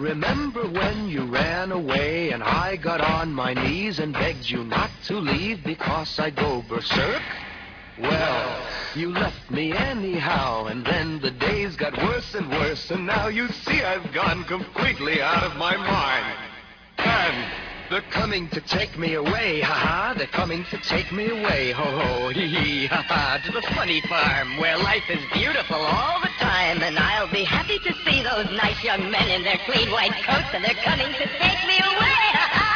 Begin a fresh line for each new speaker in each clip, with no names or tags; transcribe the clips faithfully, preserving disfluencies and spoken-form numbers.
Remember when you ran away and I got on my knees and begged you not to leave because I'd go berserk? Well, you left me anyhow, and then the days got worse and worse, and now you see I've gone completely out of my mind. And they're coming to take me away, ha-ha, they're coming to take me away, ho-ho, hee-hee, ha-ha, to the funny farm where life is beautiful all the time, and I'll be happy to see those nice young men in their clean white coats, and they're coming to take me away, ha-ha!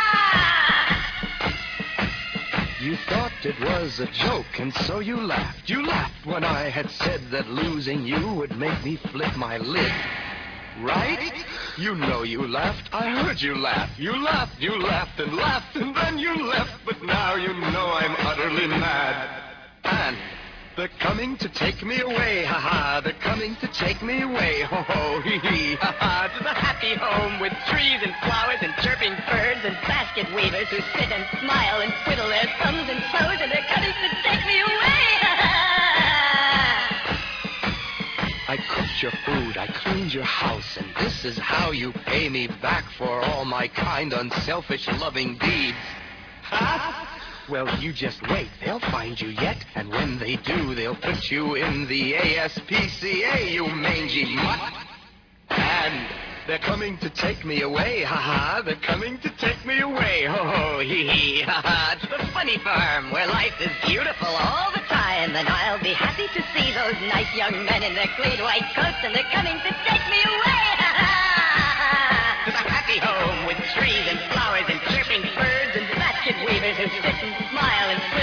You thought it was a joke, and so you laughed. You laughed when I had said that losing you would make me flip my lid. Right? You know you laughed. I heard you laugh. You laughed, you laughed and laughed, and then you left. But now you know I'm utterly mad. And they're coming to take me away, ha-ha. They're coming to take me away, ho-ho, hee-hee, ha-ha. To the happy home with trees and flowers and chirping birds and basket weavers who sit and smile and twiddle their thumbs and toes, and they're coming to take me away, ha-ha. I cooked your food, I cleaned your house, and this is how you pay me back for all my kind, unselfish, loving deeds. Ha? Well, you just wait. They'll find you yet, and when they do, they'll put you in the A S P C A, you mangy mutt. And they're coming to take me away, ha-ha. They're coming to take me away, ho-ho, hee-hee, ha-ha. To the funny farm where life is beautiful all the time, and I'll be happy to see those nice young men in their clean white coats, and they're coming to take me away, ha-ha. To the happy home with trees and flowers and chirping birds and basket weavers who sit and smile and